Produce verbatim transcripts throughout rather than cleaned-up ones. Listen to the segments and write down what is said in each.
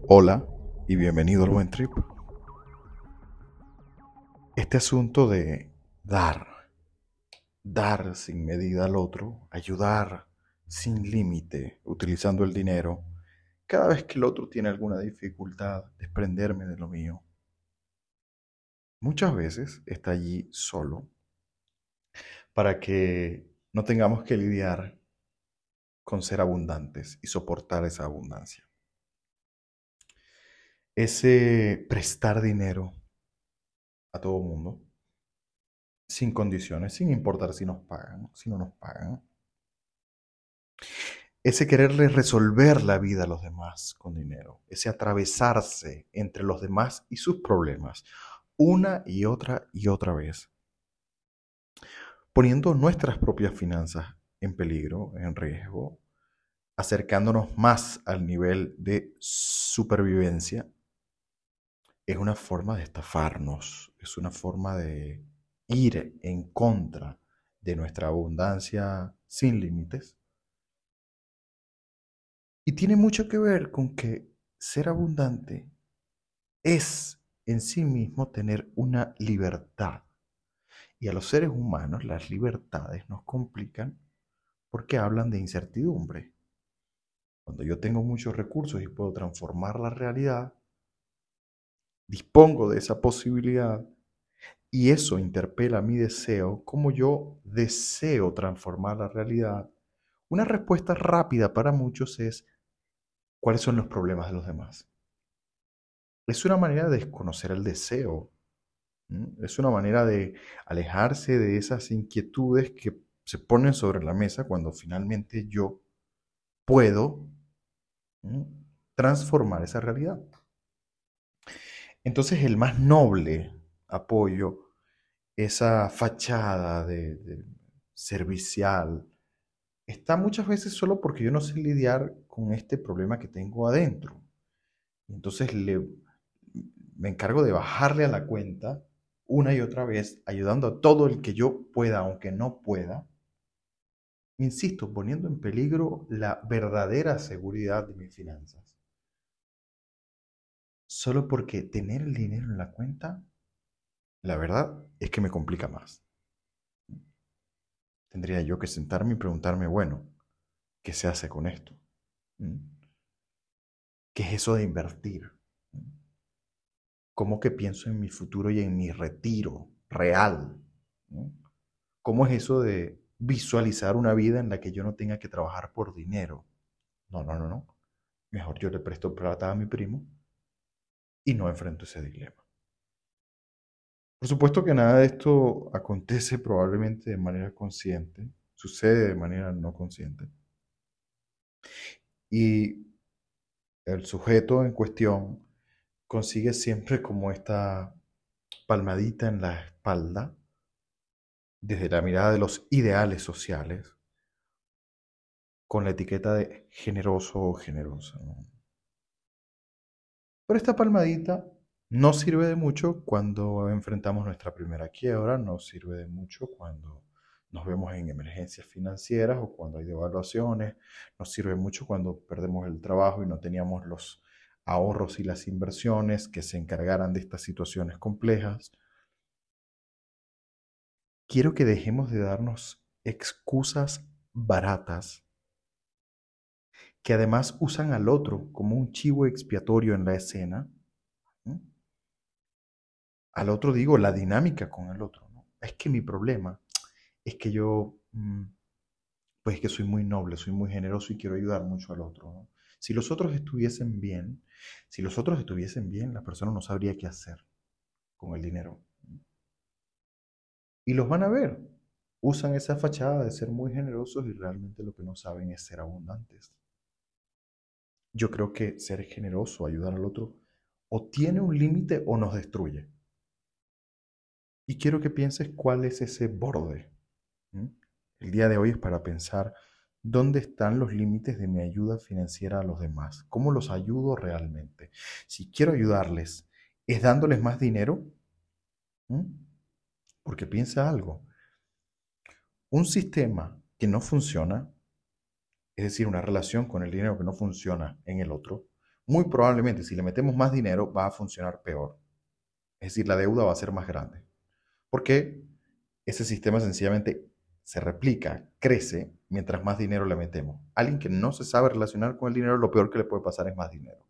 Hola y bienvenido al Buen Trip. Este asunto de dar, dar sin medida al otro, ayudar sin límite utilizando el dinero, cada vez que el otro tiene alguna dificultad, desprenderme de lo mío, muchas veces está allí solo para que no tengamos que lidiar con ser abundantes y soportar esa abundancia. Ese prestar dinero a todo mundo sin condiciones, sin importar si nos pagan, si no nos pagan. Ese quererle resolver la vida a los demás con dinero, ese atravesarse entre los demás y sus problemas, una y otra y otra vez, poniendo nuestras propias finanzas en peligro, en riesgo, acercándonos más al nivel de supervivencia, es una forma de estafarnos, es una forma de ir en contra de nuestra abundancia sin límites. Y tiene mucho que ver con que ser abundante es en sí mismo tener una libertad. Y a los seres humanos las libertades nos complican porque hablan de incertidumbre. Cuando yo tengo muchos recursos y puedo transformar la realidad, dispongo de esa posibilidad y eso interpela mi deseo, como yo deseo transformar la realidad. Una respuesta rápida para muchos es: ¿cuáles son los problemas de los demás? Es una manera de desconocer el deseo. ¿Mm? Es una manera de alejarse de esas inquietudes que se ponen sobre la mesa cuando finalmente yo puedo, ¿mm?, transformar esa realidad. Entonces el más noble apoyo, esa fachada de, de servicial, está muchas veces solo porque yo no sé lidiar con este problema que tengo adentro. Entonces le, me encargo de bajarle a la cuenta una y otra vez, ayudando a todo el que yo pueda, aunque no pueda, insisto, poniendo en peligro la verdadera seguridad de mis finanzas. Solo porque tener el dinero en la cuenta, la verdad es que me complica más. Tendría yo que sentarme y preguntarme, bueno, ¿qué se hace con esto? ¿Mm? ¿Qué es eso de invertir? ¿Mm? ¿Cómo que pienso en mi futuro y en mi retiro real? ¿Mm? ¿Cómo es eso de visualizar una vida en la que yo no tenga que trabajar por dinero? No, no, no, no. Mejor yo le presto plata a mi primo y no enfrento ese dilema. Por supuesto que nada de esto acontece probablemente de manera consciente, sucede de manera no consciente. Y el sujeto en cuestión consigue siempre como esta palmadita en la espalda desde la mirada de los ideales sociales con la etiqueta de generoso o generosa, ¿no? Pero esta palmadita no sirve de mucho cuando enfrentamos nuestra primera quiebra, no sirve de mucho cuando nos vemos en emergencias financieras o cuando hay devaluaciones, nos sirve mucho cuando perdemos el trabajo y no teníamos los ahorros y las inversiones que se encargaran de estas situaciones complejas. Quiero que dejemos de darnos excusas baratas que además usan al otro como un chivo expiatorio en la escena. ¿Mm? Al otro digo la dinámica con el otro, ¿no? Es que mi problema es que yo, mm, pues es que soy muy noble, soy muy generoso y quiero ayudar mucho al otro, ¿no? Si los otros estuviesen bien, si los otros estuviesen bien, la persona no sabría qué hacer con el dinero. Y los van a ver. Usan esa fachada de ser muy generosos y realmente lo que no saben es ser abundantes. Yo creo que ser generoso, ayudar al otro, o tiene un límite o nos destruye. Y quiero que pienses cuál es ese borde. ¿Mm? El día de hoy es para pensar dónde están los límites de mi ayuda financiera a los demás. ¿Cómo los ayudo realmente? Si quiero ayudarles, ¿es dándoles más dinero? ¿Mm? Porque piensa algo. Un sistema que no funciona, es decir, una relación con el dinero que no funciona en el otro, muy probablemente si le metemos más dinero va a funcionar peor. Es decir, la deuda va a ser más grande. Porque ese sistema sencillamente se replica, crece, mientras más dinero le metemos. Alguien que no se sabe relacionar con el dinero, lo peor que le puede pasar es más dinero.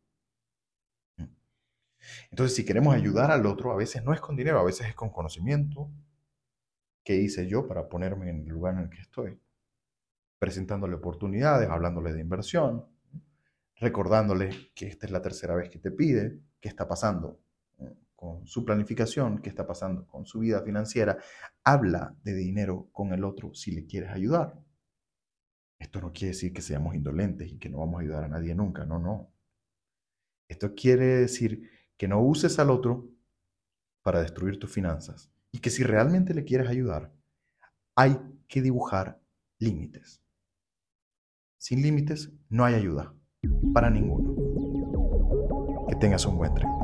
Entonces, si queremos ayudar al otro, a veces no es con dinero, a veces es con conocimiento. ¿Qué hice yo para ponerme en el lugar en el que estoy? Presentándole oportunidades, hablándole de inversión, recordándole que esta es la tercera vez que te pide, qué está pasando con su planificación, qué está pasando con su vida financiera. Habla de dinero con el otro si le quieres ayudar. Esto no quiere decir que seamos indolentes y que no vamos a ayudar a nadie nunca, no, no. Esto quiere decir que no uses al otro para destruir tus finanzas y que si realmente le quieres ayudar, hay que dibujar límites. Sin límites no hay ayuda para ninguno. Que tengas un buen tren.